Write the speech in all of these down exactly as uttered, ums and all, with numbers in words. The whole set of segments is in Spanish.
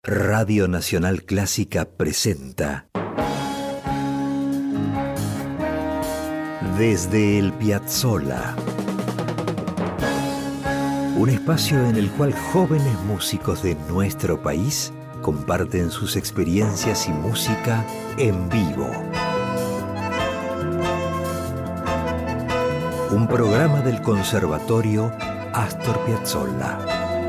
Radio Nacional Clásica presenta Desde el Piazzolla, un espacio en el cual jóvenes músicos de nuestro país comparten sus experiencias y música en vivo. Un programa del Conservatorio Astor Piazzolla.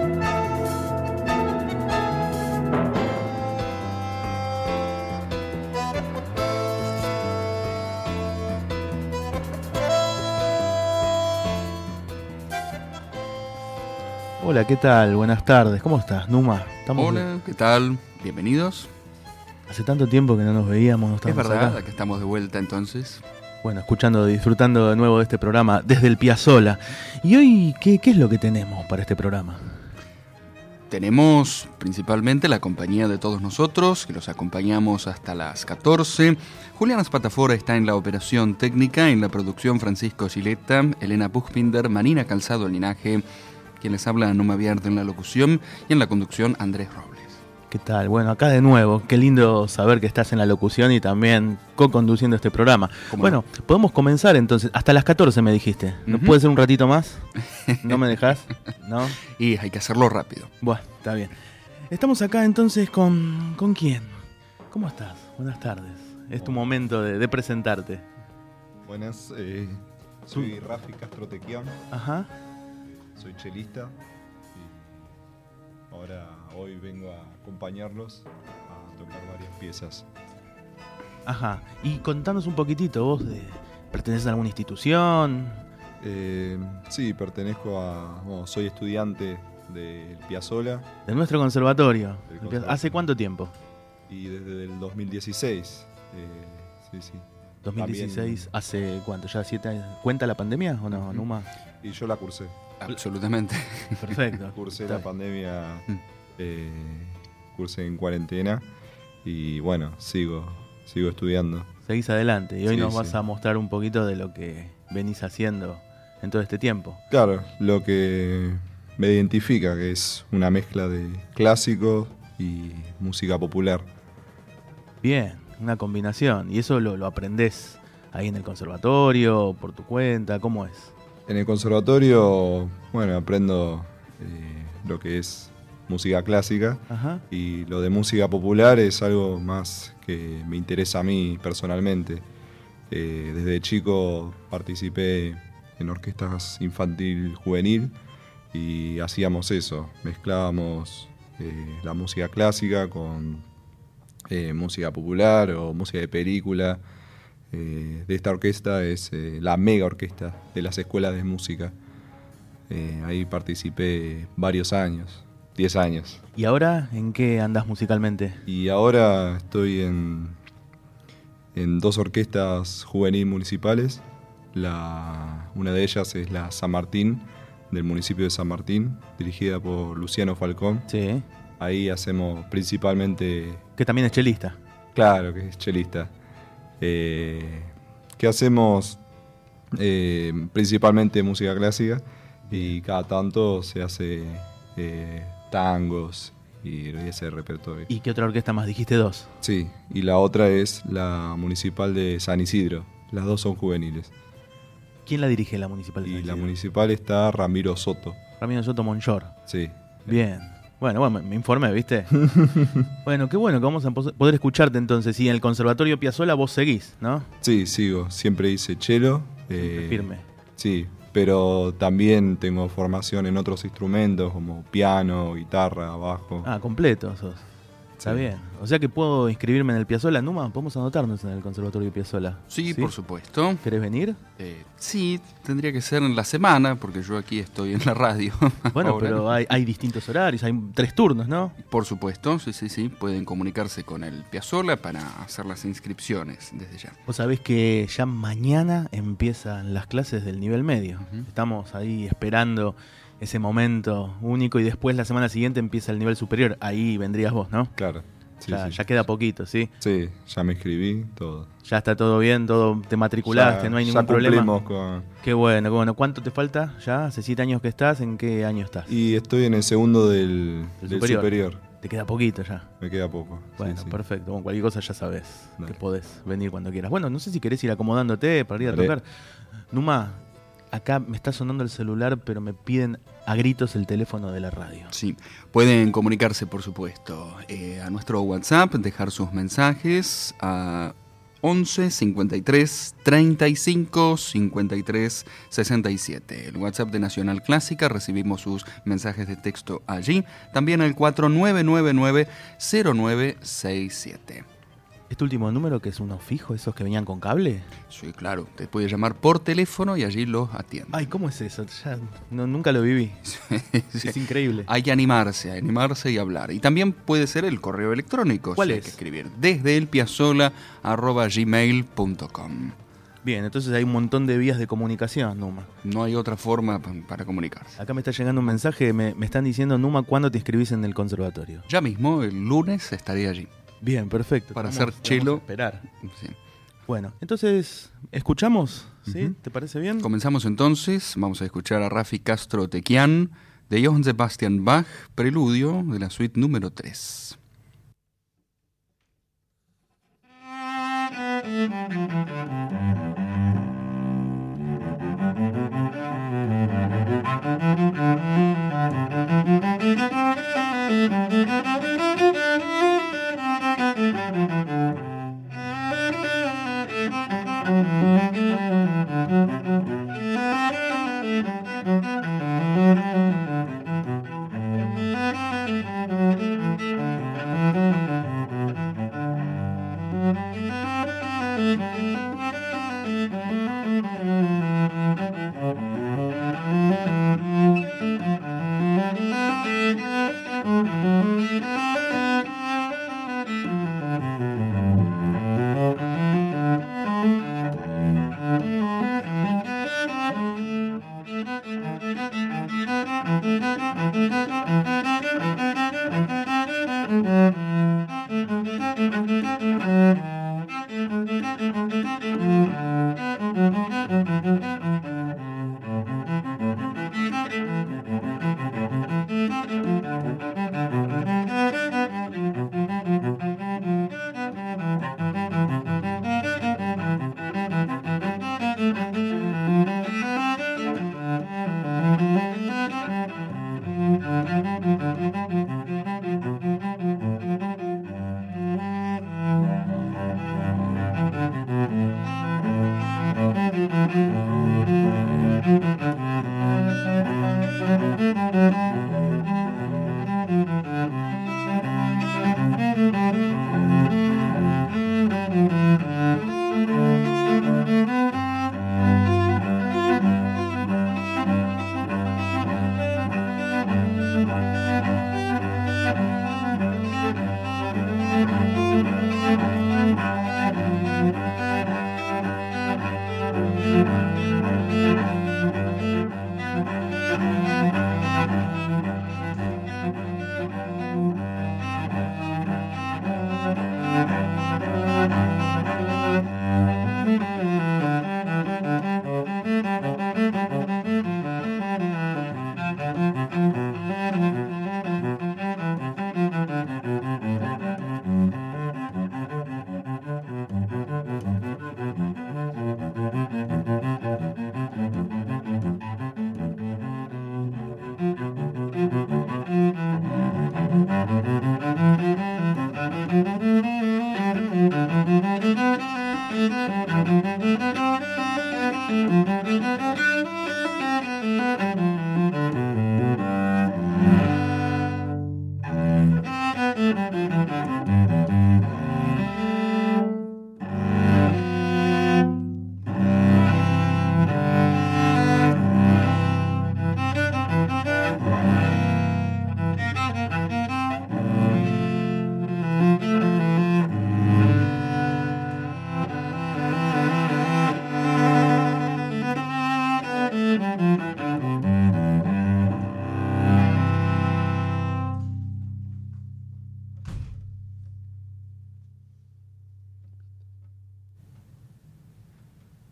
Hola, ¿qué tal? Buenas tardes. ¿Cómo estás, Numa? ¿Estamos Hola, bien? ¿Qué tal? Bienvenidos. Hace tanto tiempo que no nos veíamos. No es verdad, acá. que estamos de vuelta entonces. Bueno, escuchando, disfrutando de nuevo de este programa desde el Piazzolla. ¿Y hoy qué, qué es lo que tenemos para este programa? Tenemos principalmente la compañía de todos nosotros, que los acompañamos hasta las catorce. Juliana Spatafora está en la operación técnica, en la producción Francisco Gileta, Elena Buchbinder, Marina Calzado Linaje, quien les habla Numa Abierto en la locución, y en la conducción Andrés Robles. ¿Qué tal? Bueno, acá de nuevo, qué lindo saber que estás en la locución y también co-conduciendo este programa. Bueno, no? Podemos comenzar entonces, hasta las catorce me dijiste, ¿no uh-huh. puede ser un ratito más? ¿No me dejás? ¿No? Y hay que hacerlo rápido. Bueno, está bien. Estamos acá entonces con... ¿con quién? ¿Cómo estás? Buenas tardes. Es tu momento de, de presentarte. Buenas, eh, soy Rafi Castro Tequián. Ajá. Soy chelista y ahora hoy vengo a acompañarlos a tocar varias piezas. Ajá, y contanos un poquitito, vos de, ¿perteneces a alguna institución? Eh, sí, pertenezco a, bueno, soy estudiante del Piazzolla. De nuestro conservatorio. conservatorio. ¿Hace cuánto tiempo? Y desde el dos mil dieciséis, eh, sí, sí. dos mil dieciséis, También... ¿hace cuánto? ¿Ya siete años? ¿Cuenta la pandemia o no, Numa? Y yo la cursé. Absolutamente. Perfecto. Cursé la pandemia, eh, cursé en cuarentena y bueno, sigo, sigo estudiando. Seguís adelante y hoy sí, nos vas sí. a mostrar un poquito de lo que venís haciendo en todo este tiempo. Claro, lo que me identifica, que es una mezcla de clásico y música popular. Bien, una combinación. ¿Y eso lo, lo aprendés ahí en el conservatorio, por tu cuenta? ¿Cómo es? En el conservatorio, bueno, aprendo eh, lo que es música clásica. Ajá. Y lo de música popular es algo más que me interesa a mí personalmente. Eh, desde chico participé en orquestas infantil juvenil y hacíamos eso, mezclábamos eh, la música clásica con eh, música popular o música de película. Eh, de esta orquesta es eh, la mega orquesta de las escuelas de música. Eh, ahí participé varios años, diez años. ¿Y ahora en qué andás musicalmente? Y ahora estoy en, en dos orquestas juvenil municipales. La, una de ellas es la San Martín, del municipio de San Martín, dirigida por Luciano Falcón. Sí. Ahí hacemos principalmente... Que también es chelista. Claro, que es chelista. Eh, que hacemos eh, principalmente música clásica y cada tanto se hace eh, tangos y ese repertorio. ¿Y qué otra orquesta más? Dijiste dos. Sí, y la otra es la municipal de San Isidro. Las dos son juveniles. ¿Quién la dirige, la municipal de San Y Isidro? la municipal está Ramiro Soto. Ramiro Soto Monchor. Sí. Bien. Bueno, bueno, me informé, ¿viste? Bueno, qué bueno que vamos a poder escucharte entonces. Y en el Conservatorio Piazzolla vos seguís, ¿no? Sí, sigo. Siempre hice cello. Eh, firme. Sí, pero también tengo formación en otros instrumentos como piano, guitarra, bajo. Ah, completo sos. Está sí. bien. O sea que puedo inscribirme en el Piazzolla. Numa, podemos anotarnos en el Conservatorio Piazzolla. Sí, ¿Sí? por supuesto. ¿Querés venir? Eh, sí, tendría que ser en la semana, porque yo aquí estoy en la radio. Bueno, ahora. pero hay, hay distintos horarios, hay tres turnos, ¿no? Por supuesto, sí, sí, sí. Pueden comunicarse con el Piazzolla para hacer las inscripciones desde ya. Vos sabés que ya mañana empiezan las clases del nivel medio. Uh-huh. Estamos ahí esperando ese momento único y después la semana siguiente empieza el nivel superior. Ahí vendrías vos, ¿no? Claro. Sí, ya, sí. ya queda poquito, ¿sí? Sí, ya me inscribí, todo. Ya está todo bien, todo te matriculaste, ya, no hay ningún ya problema. Con... Qué bueno, qué bueno. ¿Cuánto te falta ya? ¿Hace siete años que estás? ¿En qué año estás? Y estoy en el segundo del, del del superior. superior. Te queda poquito ya. Me queda poco. Bueno, sí, sí. perfecto. Bueno, cualquier cosa ya sabes Dale. que podés venir cuando quieras. Bueno, no sé si querés ir acomodándote para ir a Dale. tocar. Numa, acá me está sonando el celular, pero me piden a gritos el teléfono de la radio. Sí, pueden comunicarse, por supuesto, eh, a nuestro WhatsApp, dejar sus mensajes a once cincuenta y tres treinta y cinco cincuenta y tres sesenta y siete. El WhatsApp de Nacional Clásica, recibimos sus mensajes de texto allí. También el cuatro nueve nueve nueve cero nueve seis siete. ¿Este último número que es uno fijo, esos que venían con cable? Sí, claro, te puede llamar por teléfono y allí los atiende. Ay, ¿cómo es eso? Ya no, nunca lo viví. Sí. Es increíble. Hay que animarse, animarse y hablar. Y también puede ser el correo electrónico. ¿Cuál si hay es? que escribir desde elpiazzola arroba gmail punto com. Bien, entonces hay un montón de vías de comunicación, Numa. No hay otra forma pa- para comunicarse. Acá me está llegando un mensaje, me, me están diciendo, Numa, ¿cuándo te inscribís en el conservatorio? Ya mismo, el lunes, estaré allí. Bien, perfecto. Para Vamos- hacer vamos chelo. a esperar. Sí. Bueno, entonces, ¿escuchamos? ¿Sí? Ujú. ¿Te parece bien? Comenzamos entonces. Vamos a escuchar a Rafi Castro Tequian de Johann Sebastian Bach, preludio de la suite número tres.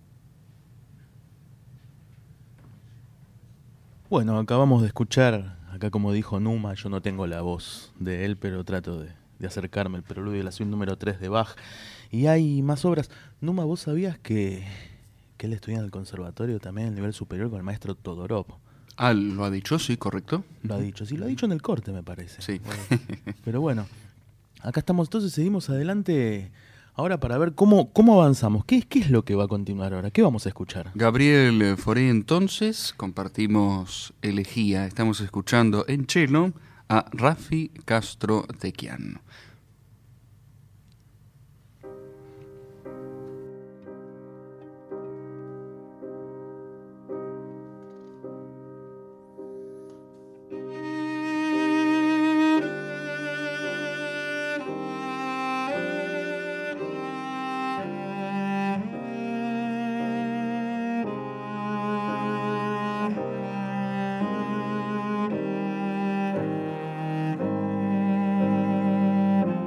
Bueno, acabamos de escuchar a Acá como dijo Numa, yo no tengo la voz de él, pero trato de, de acercarme. El preludio de la suite número tres de Bach. Y hay más obras. Numa, ¿vos sabías que, que él estudia en el conservatorio también, en el nivel superior, con el maestro Todorov? Ah, ¿lo ha dicho? Sí, correcto. Lo ha dicho, sí, lo ha dicho en el corte, me parece. Sí. Bueno, pero bueno, acá estamos, entonces seguimos adelante ahora para ver cómo, cómo avanzamos. ¿Qué, ¿Qué es lo que va a continuar ahora? ¿Qué vamos a escuchar? Gabriel Fauré, entonces, compartimos elegía. Estamos escuchando en cello a Raffi Castro Tequian. Thank you.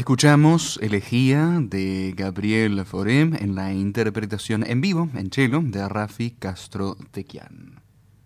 Escuchamos Elegía de Gabriel Fauré en la interpretación en vivo, en cello, de Rafi Castro Tequian.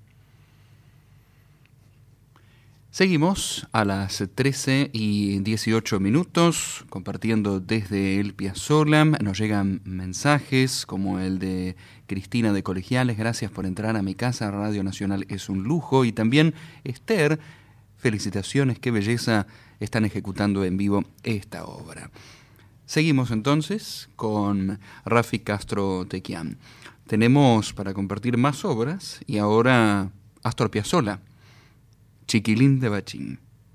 Seguimos a las trece y dieciocho minutos, compartiendo desde el Piazzolla. Nos llegan mensajes como el de Cristina de Colegiales: gracias por entrar a mi casa, Radio Nacional es un lujo. Y también Esther: felicitaciones, qué belleza, están ejecutando en vivo esta obra. Seguimos entonces con Rafi Castro Tequian. Tenemos para compartir más obras y ahora Astor Piazzolla, Chiquilín de Bachín.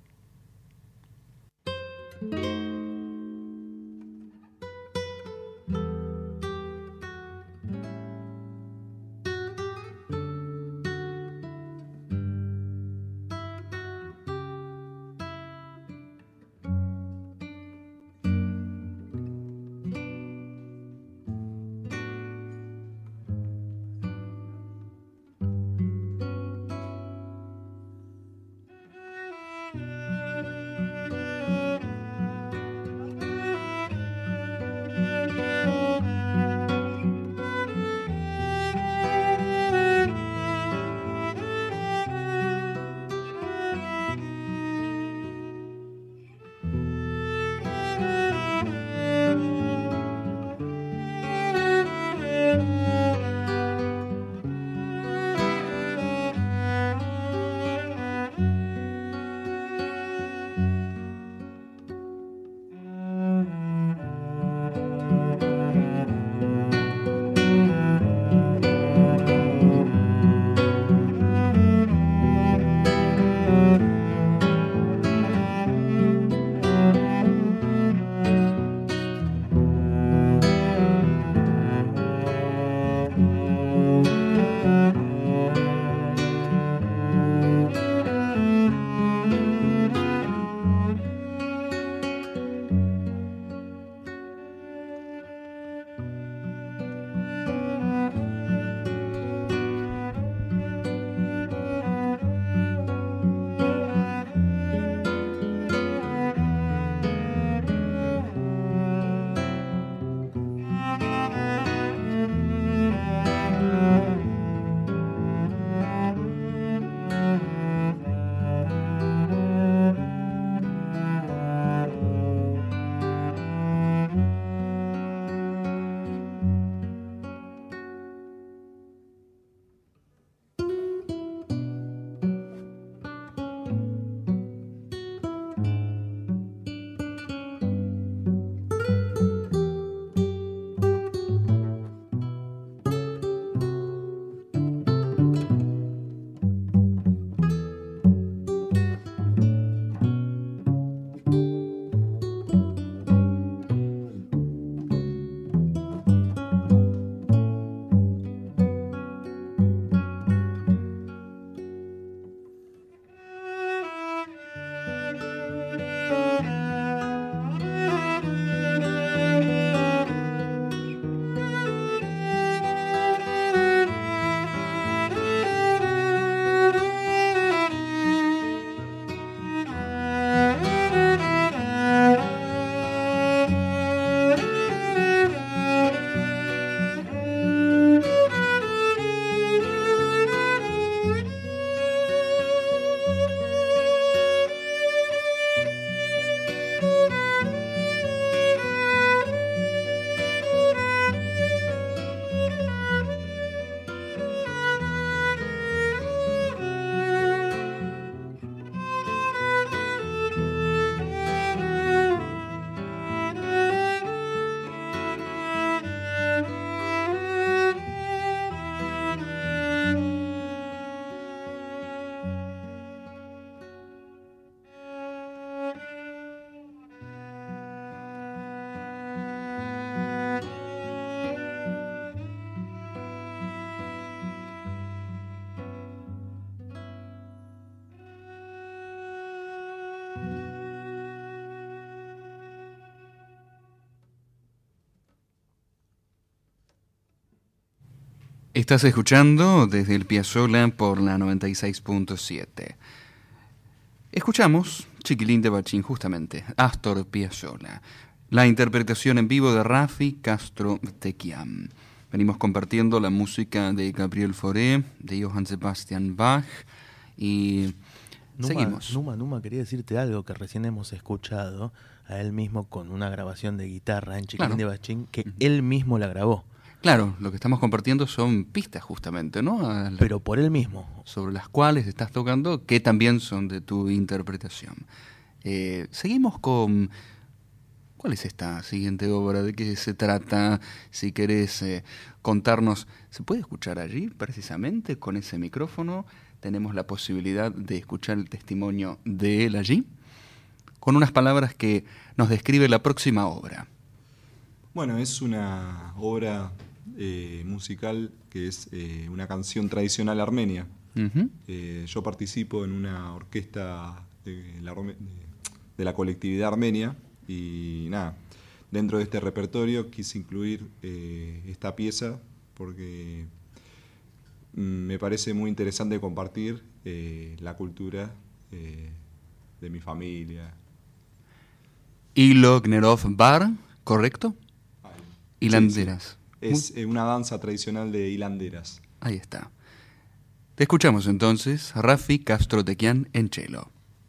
Estás escuchando desde el Piazzolla por la noventa y seis punto siete. Escuchamos Chiquilín de Bachín, justamente, Astor Piazzolla. La interpretación en vivo de Rafi Castro Tequian. Venimos compartiendo la música de Gabriel Fauré, de Johann Sebastian Bach y Numa, seguimos. Numa, Numa, quería decirte algo que recién hemos escuchado a él mismo con una grabación de guitarra en Chiquilín Claro. de Bachín, que Uh-huh. él mismo la grabó. Claro, lo que estamos compartiendo son pistas justamente, ¿no? A la- Pero por él mismo. sobre las cuales estás tocando, que también son de tu interpretación. Eh, seguimos con... ¿Cuál es esta siguiente obra? ¿De qué se trata? Si querés eh, contarnos... ¿Se puede escuchar allí, precisamente, con ese micrófono? Tenemos la posibilidad de escuchar el testimonio de él allí, con unas palabras que nos describe la próxima obra. Bueno, es una obra eh, musical que es eh, una canción tradicional armenia. Uh-huh. Eh, yo participo en una orquesta de la, de, de la colectividad armenia y nada, dentro de este repertorio quise incluir eh, esta pieza porque mm, me parece muy interesante compartir eh, la cultura eh, de mi familia. Ilo Gnerov Bar, ¿correcto? Hilanderas. Sí, sí. Es eh, una danza tradicional de hilanderas. Ahí está. Te escuchamos entonces, Rafi Castro Tequian en cello.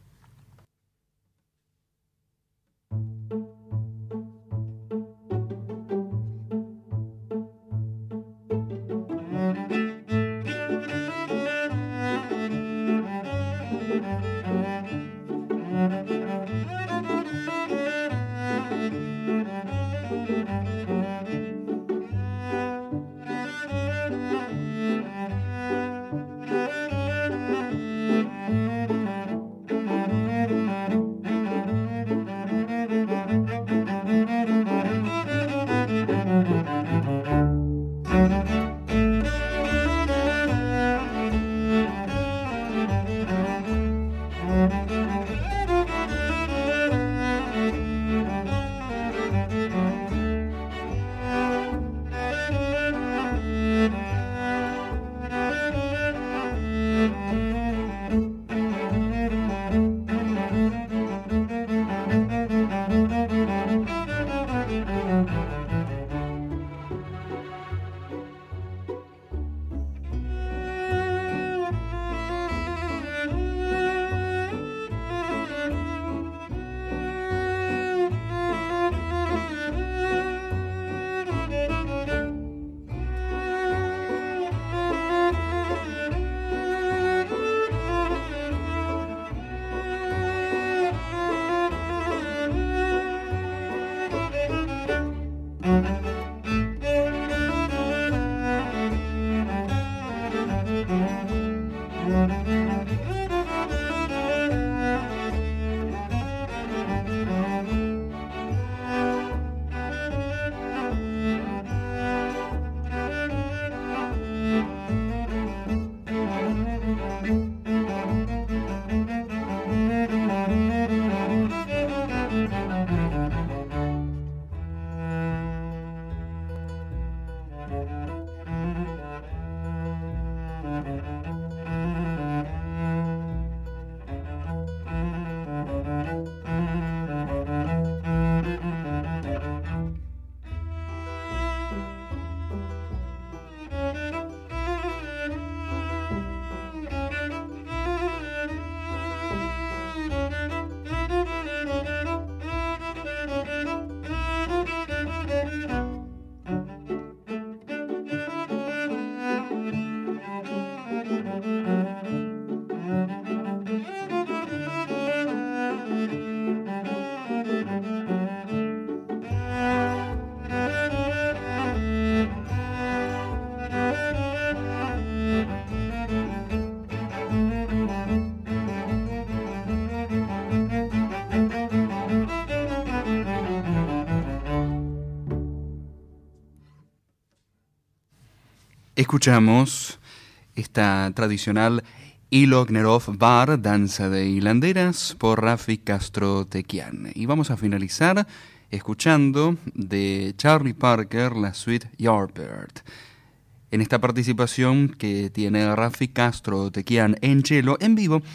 Escuchamos esta tradicional Ilo Gnerov Bar, danza de hilanderas, por Rafi Castro Tequian. Y vamos a finalizar escuchando de Charlie Parker la suite Yardbird. En esta participación que tiene Rafi Castro Tequian en cello, en vivo,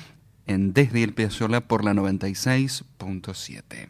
en Desde el Piazzolla por la noventa y seis punto siete.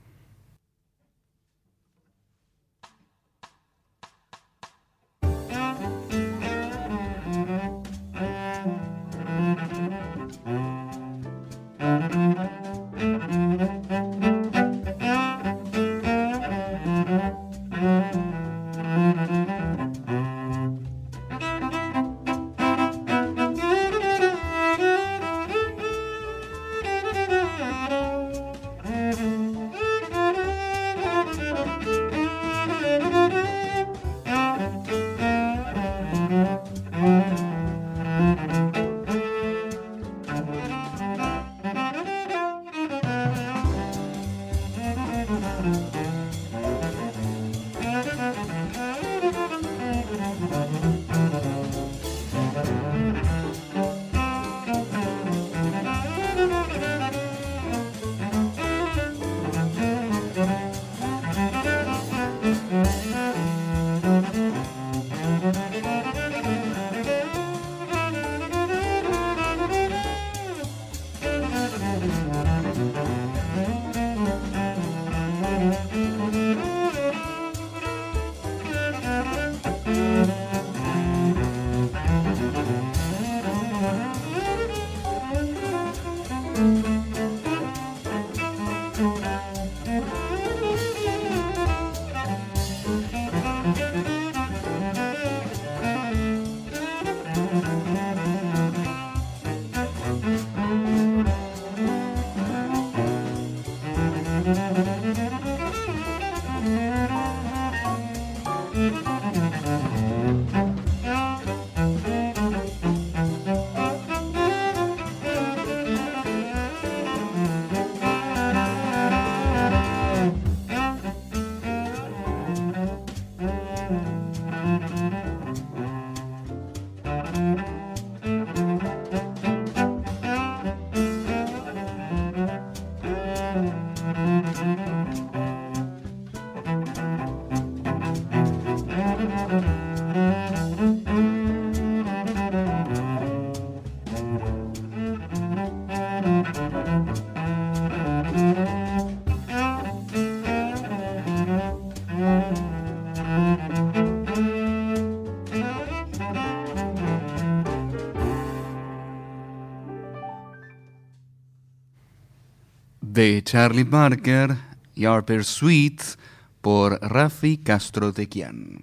De Charlie Parker, Your Sweet, por Rafi Castro-Tequian.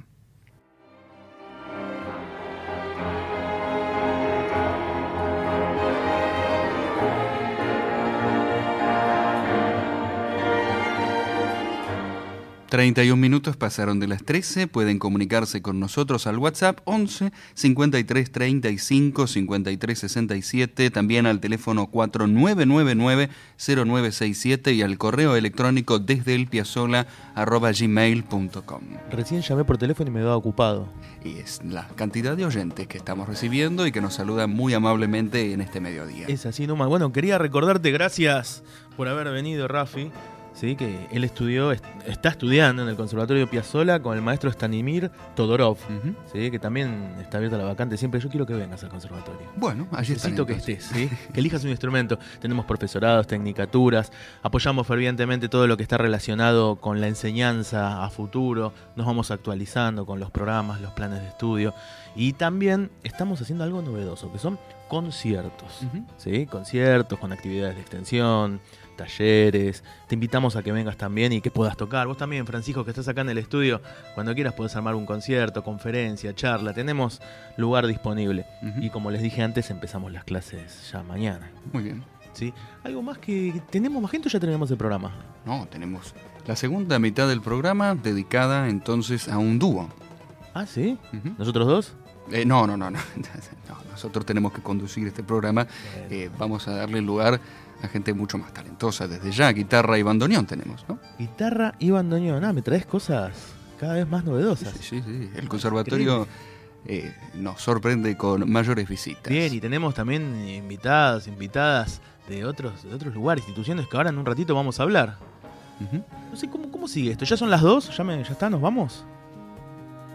treinta y un minutos pasaron de las trece, pueden comunicarse con nosotros al WhatsApp once cincuenta y tres treinta y cinco cincuenta y tres sesenta y siete, también al teléfono cuatro nueve nueve nueve cero nueve seis siete y al correo electrónico desde el piazzolla arroba gmail punto com. Recién llamé por teléfono y me quedaba ocupado. Y es la cantidad de oyentes que estamos recibiendo y que nos saludan muy amablemente en este mediodía. Es así nomás. Bueno, quería recordarte, gracias por haber venido, Rafi. Sí, que él estudió, está estudiando en el Conservatorio Piazzolla con el maestro Stanimir Todorov, uh-huh. ¿sí? Que también está abierta la vacante siempre. Yo quiero que vengas al conservatorio. Bueno, allí necesito que estés, ¿sí? Que elijas un instrumento. Tenemos profesorados, tecnicaturas, apoyamos fervientemente todo lo que está relacionado con la enseñanza a futuro, nos vamos actualizando con los programas, los planes de estudio y también estamos haciendo algo novedoso, que son conciertos, uh-huh. ¿sí? Conciertos con actividades de extensión, talleres, te invitamos a que vengas también y que puedas tocar. Vos también, Francisco, que estás acá en el estudio, cuando quieras podés armar un concierto, conferencia, charla, tenemos lugar disponible. Uh-huh. Y como les dije antes, empezamos las clases ya mañana. Muy bien. ¿Sí? ¿Algo más que tenemos más gente o ya tenemos el programa? No, tenemos la segunda mitad del programa dedicada entonces a un dúo. Ah, ¿sí? Uh-huh. ¿Nosotros dos? Eh, no, no, no, no, no. Nosotros tenemos que conducir este programa. Bueno. Eh, vamos a darle lugar a gente mucho más talentosa desde ya. Guitarra y bandoneón tenemos, ¿no? Guitarra y bandoneón. Ah, me traes cosas cada vez más novedosas. Sí, sí, sí. El conservatorio eh, nos sorprende con mayores visitas. Bien, y tenemos también invitados, invitadas de otros, de otros lugares, instituciones que ahora en un ratito vamos a hablar. Uh-huh. No sé, ¿cómo, cómo sigue esto? ¿Ya son las dos? ¿Ya, me, ya está? ¿Nos vamos?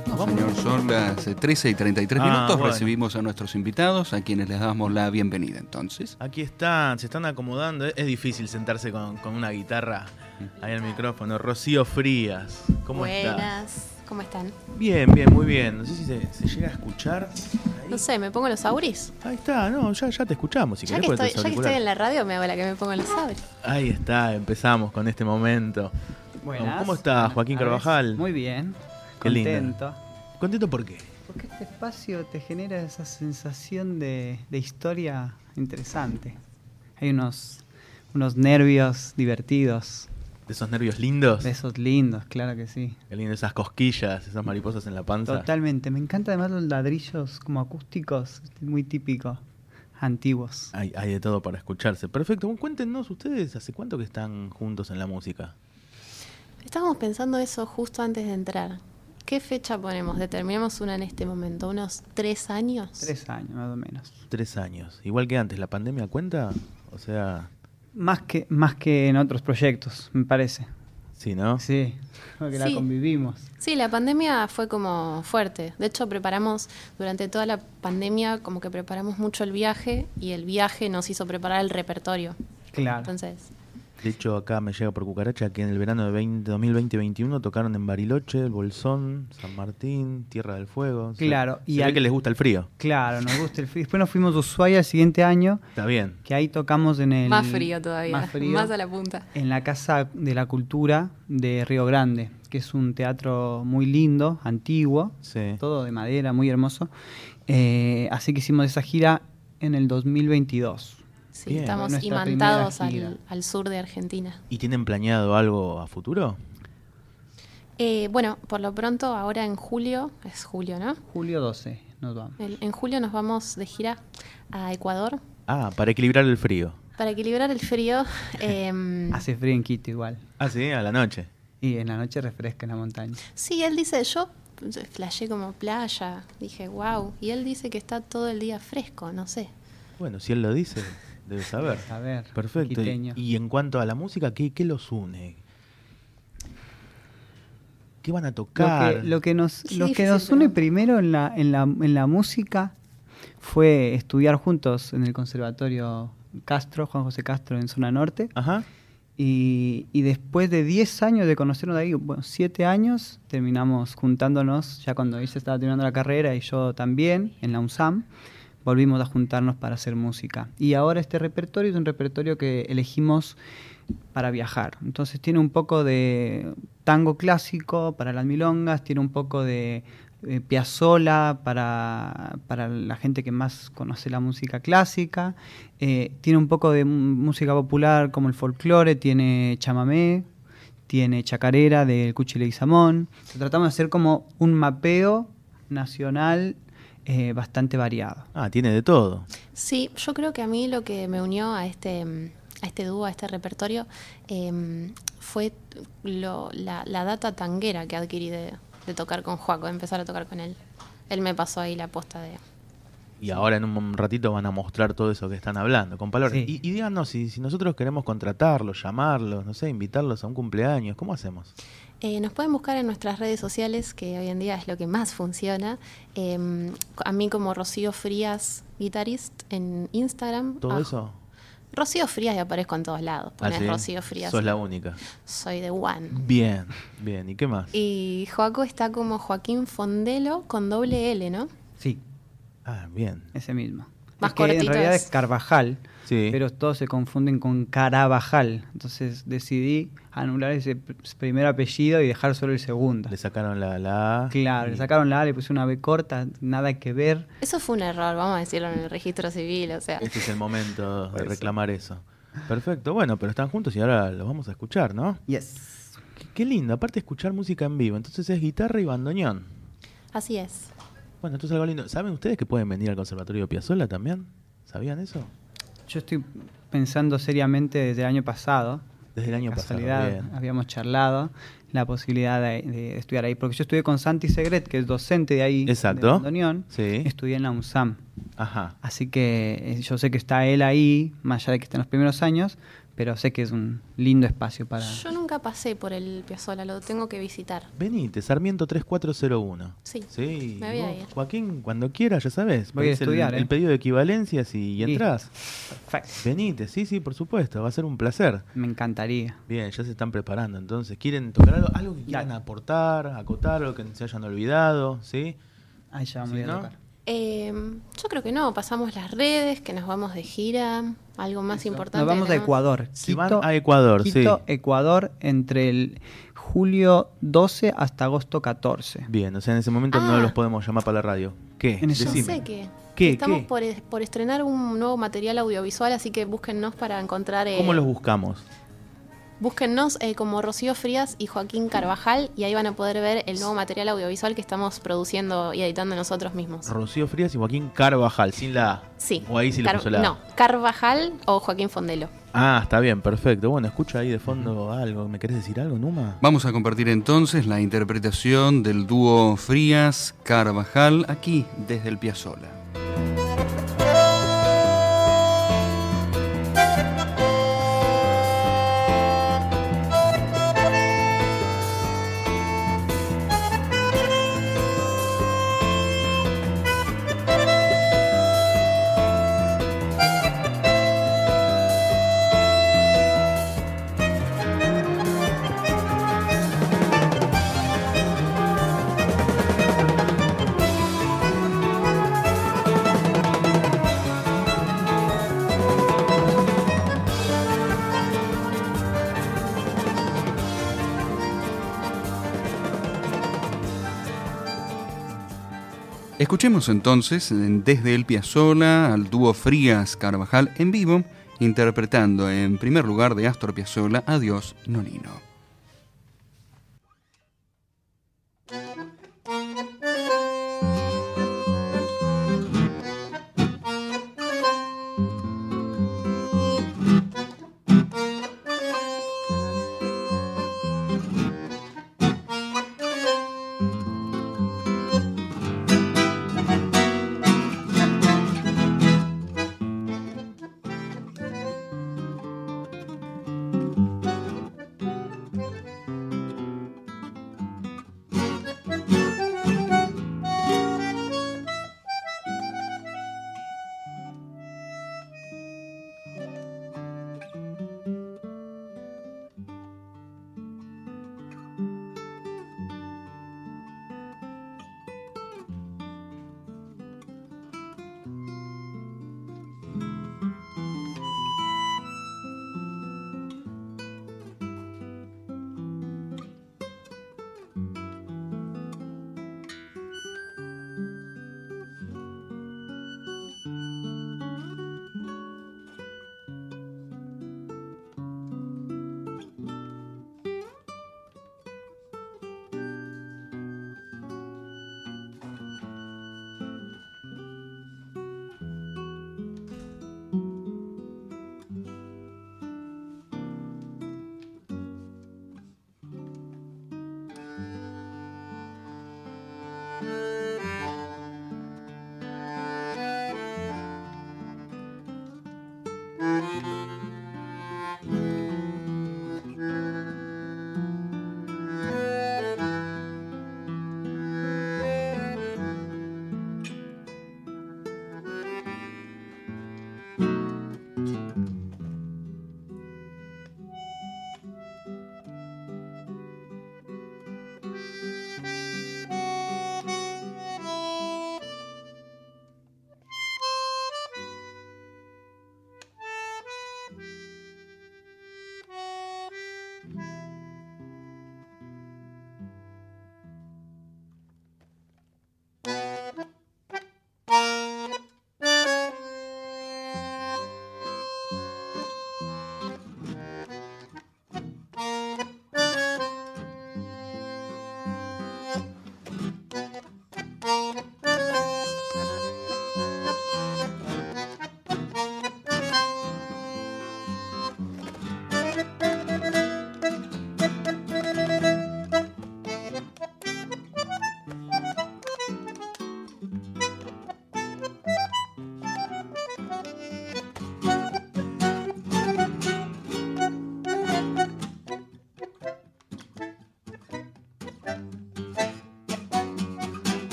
No, señor, son las trece y treinta y tres Ah, minutos. bueno. Recibimos a nuestros invitados, a quienes les damos la bienvenida entonces. Aquí están, se están acomodando. Es, es difícil sentarse con, con una guitarra ahí al micrófono. Rocío Frías, ¿cómo estás? Buenas, ¿cómo están? Bien, bien, muy bien. No sé si se, se llega a escuchar. Ahí. No sé, me pongo los auris. Ahí está, no, ya, ya te escuchamos. Si Ya querés, que, ponete estoy, los ya que estoy en auriculares. la radio, me hago la que me pongo los auris. Ahí está, empezamos con este momento. Buenas. ¿Cómo estás, Joaquín Buenas Carvajal? tardes. Muy bien. Qué lindo. Contento. ¿Contento por qué? Porque este espacio te genera esa sensación de, de historia interesante. Hay unos, unos nervios divertidos. ¿De esos nervios lindos? De esos lindos, claro que sí. Qué lindo, esas cosquillas, esas mariposas en la panza. Totalmente. Me encantan además los ladrillos como acústicos, muy típicos, antiguos. Hay, hay de todo para escucharse. Perfecto. Bueno, cuéntenos ustedes, ¿hace cuánto que están juntos en la música? Estábamos pensando eso justo antes de entrar. ¿Qué fecha ponemos? Determinamos una en este momento. ¿Unos tres años? Tres años más o menos. Tres años. Igual que antes, ¿la pandemia cuenta? O sea, Más que, más que en otros proyectos, me parece. sí, ¿no? Sí, porque la Sí. convivimos. Sí, la pandemia fue como fuerte. De hecho, preparamos, durante toda la pandemia, como que preparamos mucho el viaje y el viaje nos hizo preparar el repertorio. Claro. Entonces, De hecho, acá me llega por cucaracha que en el verano de veinte, dos mil veinte veintiuno tocaron en Bariloche, El Bolsón, San Martín, Tierra del Fuego. Se- Claro, Se, y ve al- que les gusta el frío. Claro, nos gusta el frío. Después nos fuimos a Ushuaia el siguiente año, Está bien. que ahí tocamos en el... más frío todavía, Más frío, más a la punta. en la Casa de la Cultura de Río Grande, que es un teatro muy lindo, antiguo, Sí. todo de madera, muy hermoso. Eh, así que hicimos esa gira en el dos mil veintidós. Sí, Bien. estamos Nuestra imantados primera gira. al, al sur de Argentina. ¿Y tienen planeado algo a futuro? Eh, bueno, por lo pronto, ahora en julio, es julio, ¿no? Julio doce nos vamos. El- en julio nos vamos de gira a Ecuador Ah, para equilibrar el frío. para equilibrar el frío. em, Hace frío en Quito igual. Ah, sí, a la noche. Y en la noche refresca en la montaña. sí, él dice, yo flashé como playa, dije, wow. Y él dice que está todo el día fresco, no sé. Bueno, si él lo dice, debe saber. A ver, Perfecto. Y, quiteño. y en cuanto a la música, ¿qué, qué los une? ¿Qué van a Lo tocar? que, lo que nos, Qué lo que difícil nos une pregunta. primero en la, en, la, en la música fue estudiar juntos en el Conservatorio Castro, Juan José Castro, en Zona Norte. Ajá. Y, y después de diez años de conocernos de ahí, bueno, siete años, terminamos juntándonos, ya cuando ella estaba terminando la carrera y yo también, en la UNSAM, volvimos a juntarnos para hacer música. Y ahora este repertorio es un repertorio que elegimos para viajar. Entonces tiene un poco de tango clásico para las milongas, tiene un poco de eh, Piazzolla para, para la gente que más conoce la música clásica, eh, tiene un poco de m- música popular como el folclore, tiene chamamé, tiene chacarera del Cuchi Leguizamón. Tratamos de hacer como un mapeo nacional eh, bastante variado. Ah, tiene de todo. Sí, yo creo que a mí lo que me unió a este, mm, a este dúo, a este repertorio, em, fue lo, la, la data tanguera que adquirí de, de tocar con Joaco, de empezar a tocar con él. Él me pasó ahí la posta de... Y ahora en un ratito van a mostrar todo eso que están hablando, con palabras. Sí. Y, y díganos, si, si nosotros queremos contratarlos, llamarlos, no sé, invitarlos a un cumpleaños, ¿cómo hacemos? Eh, nos pueden buscar en nuestras redes sociales, que hoy en día es lo que más funciona. Em, a mí como Rocío Frías Guitarist en Instagram. ¿Todo Ah, eso? Rocío Frías y aparezco en todos lados. Ah, Pones ¿sí? Rocío Frías. Sos la única. Soy de One. Bien, bien. ¿Y qué más? Y Joaco está como Joaquín Fondelo con doble L, ¿no? Sí, Ah, bien. ese mismo. Más Es que en cortito realidad es. es Carvajal, Sí. pero todos se confunden con Carabajal. Entonces decidí anular ese pr- primer apellido y dejar solo el segundo. Le sacaron la, la A. Claro, y- le sacaron la A, le pusieron una B corta, nada que ver. Eso fue un error, vamos a decirlo en el registro civil, o sea. Este es el momento de Puede ser. reclamar eso. Perfecto, bueno, pero están juntos y ahora los vamos a escuchar, ¿no? Yes. Qué, qué lindo, aparte escuchar música en vivo. Entonces es guitarra y bandoneón. Así es. Bueno, entonces algo lindo. ¿Saben ustedes que pueden venir al Conservatorio Piazzolla también? ¿Sabían eso? Yo estoy pensando seriamente desde el año pasado. Desde el año pasado. Casualidad, Bien. habíamos charlado la posibilidad de, de estudiar ahí. Porque yo estudié con Santi Segret, que es docente de ahí, Exacto. de bandoneón. Sí. Estudié en la UNSAM. Ajá. Así que eh, yo sé que está él ahí, más allá de que está en los primeros años, pero sé que es un lindo espacio para... Yo nunca nunca pasé por el Piazzolla, lo tengo que visitar. Venite, Sarmiento tres cuatro cero uno. Sí, Sí, me voy a vos, ir. Joaquín, cuando quieras, ya sabes. Voy a pedís el- estudiar, el, ¿eh? pedido de equivalencias y, y Listo. entrás. Perfecto. Venite, sí, sí, por supuesto, va a ser un placer. Me encantaría. Bien, ya se están preparando, entonces, ¿quieren tocar algo, algo que quieran Dale. aportar, acotar, algo que se hayan olvidado? ¿Sí? Ahí ya me Sí, voy a ¿no? tocar. Eh, yo creo que no, pasamos las redes, que nos vamos de gira, algo más importante. Nos vamos que a tenemos. Ecuador. Si van a Ecuador, Quito, sí. Ecuador, entre el julio doce hasta agosto catorce. Bien, o sea, en ese momento Ah. no los podemos llamar para la radio. ¿Qué? En ese- Yo Decime. sé que, ¿Qué, que estamos qué? Por, es- por estrenar un nuevo material audiovisual, así que búsquennos para encontrar... eh, ¿Cómo los buscamos? Búsquennos eh, como Rocío Frías y Joaquín Carvajal y ahí van a poder ver el nuevo material audiovisual que estamos produciendo y editando nosotros mismos. Rocío Frías y Joaquín Carvajal, sin la A. Sí. O ahí sí le Car- puso la A. No, Carvajal o Joaquín Fondelo. Ah, está bien, perfecto. Bueno, escucha ahí de fondo algo. ¿Me querés decir algo, Numa? Vamos a compartir entonces la interpretación del dúo Frías Carvajal aquí desde el Piazzolla. Escuchemos entonces desde el Piazzolla al dúo Frías Carvajal en vivo, interpretando en primer lugar de Astor Piazzolla Adiós Nonino.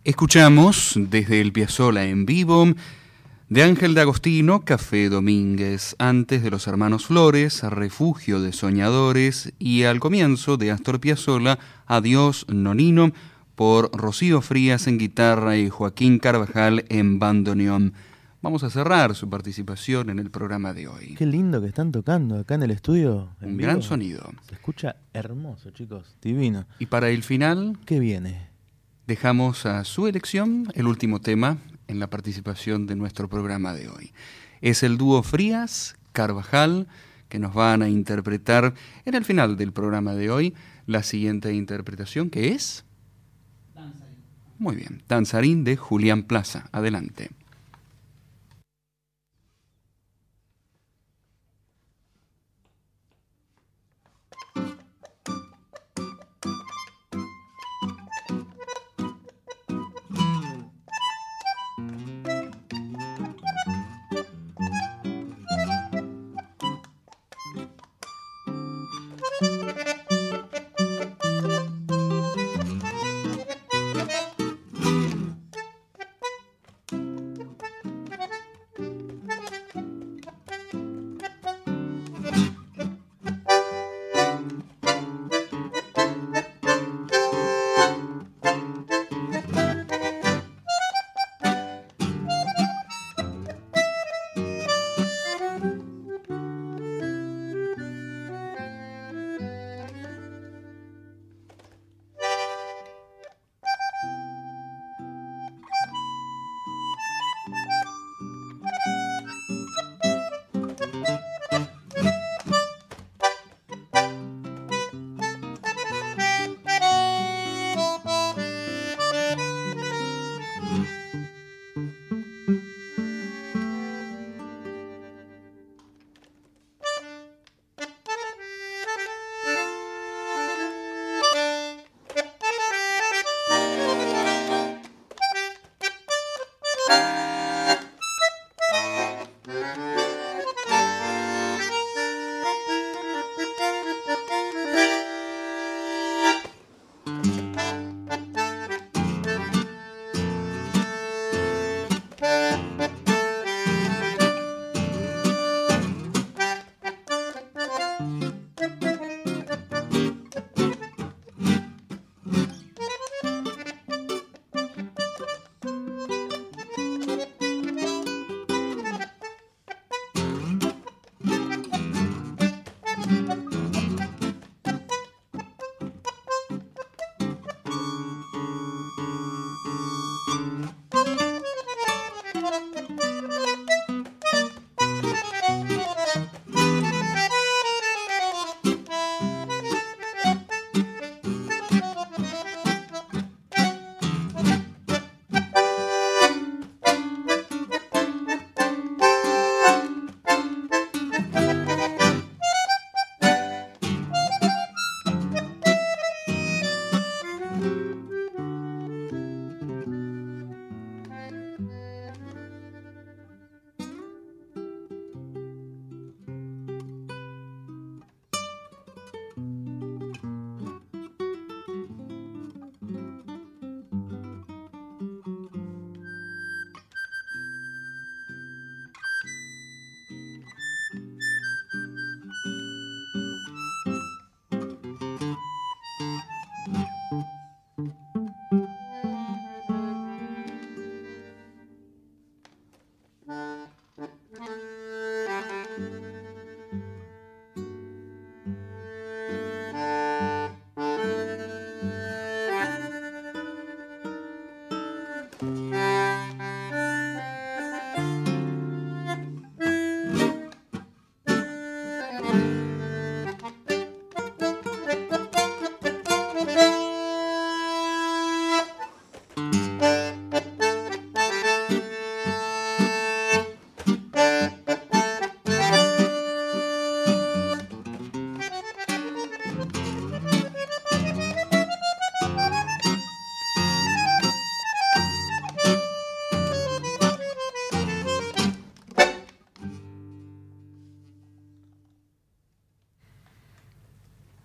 Escuchamos desde el Piazzolla en vivo de Ángel D'Agostino, Café Domínguez, antes de Los Hermanos Flores, Refugio de Soñadores y al comienzo de Astor Piazzolla, Adiós Nonino, por Rocío Frías en guitarra y Joaquín Carvajal en bandoneón. Vamos a cerrar su participación en el programa de hoy. Qué lindo que están tocando acá en el estudio. En Un vivo. gran sonido. Se escucha hermoso, chicos. Divino. Y para el final, ¿Qué viene? dejamos a su elección el último tema en la participación de nuestro programa de hoy. Es el dúo Frías, Carvajal, que nos van a interpretar en el final del programa de hoy la siguiente interpretación, que es... Danzarín. Muy bien, Danzarín de Julián Plaza. Adelante.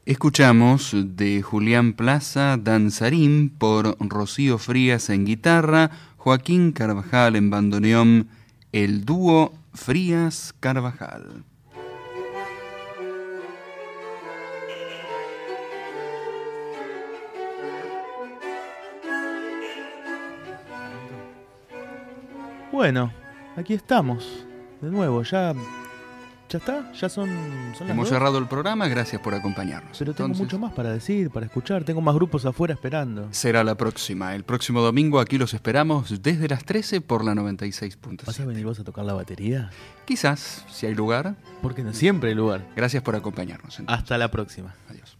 Escuchamos de Julián Plaza, Danzarín, por Rocío Frías en guitarra, Joaquín Carvajal en bandoneón, el dúo Frías-Carvajal. Bueno, aquí estamos, de nuevo, ya... ¿Ya está? ¿Ya son, son las Hemos dos? cerrado el programa, gracias por acompañarnos. Pero tengo Entonces, mucho más para decir, para escuchar. Tengo más grupos afuera esperando. será la próxima. El próximo domingo aquí los esperamos desde las trece por la noventa y seis punto ¿Vas a siete. venir vos a tocar la batería? Quizás, si hay lugar. Porque no siempre hay lugar. Gracias por acompañarnos. Entonces. Hasta la próxima. Adiós.